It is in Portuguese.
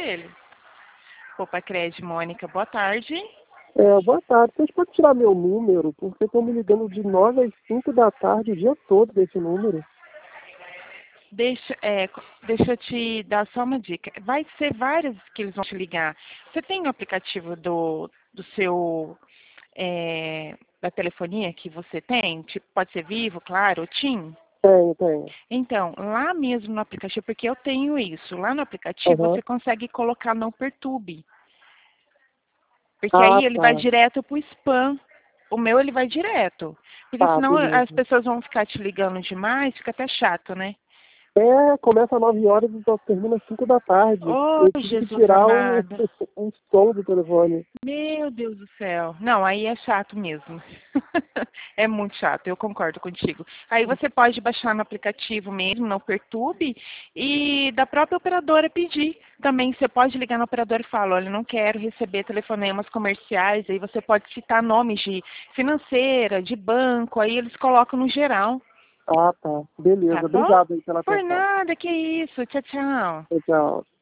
ele. Opa, Crédito, Mônica, boa tarde. Boa tarde. Vocês podem tirar meu número? Porque estão me ligando de 9 às 5 da tarde o dia todo desse número. Deixa eu te dar só uma dica. Vai ser várias que eles vão te ligar. Você tem o aplicativo do seu da telefonia que você tem? Tipo, pode ser Vivo, claro, ou TIM? Tenho. Então, lá mesmo no aplicativo, porque eu tenho isso, lá no aplicativo Uhum. você consegue colocar não perturbe. Porque Ah, aí ele vai tá. direto pro spam. O meu ele vai direto. Porque Tá, senão as beleza. pessoas vão ficar te ligando demais, fica até chato, né? Começa às 9 horas e só termina às 5 da tarde. Ô, Eu tive que Jesus tirar amado. o som do telefone. Meu Deus do céu. Não, aí é chato mesmo. É muito chato, eu concordo contigo. Aí você pode baixar no aplicativo mesmo, não perturbe, e da própria operadora pedir. Também você pode ligar na operadora e falar, olha, não quero receber telefonemas comerciais, aí você pode citar nomes de financeira, de banco, aí eles colocam no geral. Ah, tá. Tá Beleza. bom? Obrigado aí pela Por atenção. nada, que isso. Tchau, tchau. Tchau.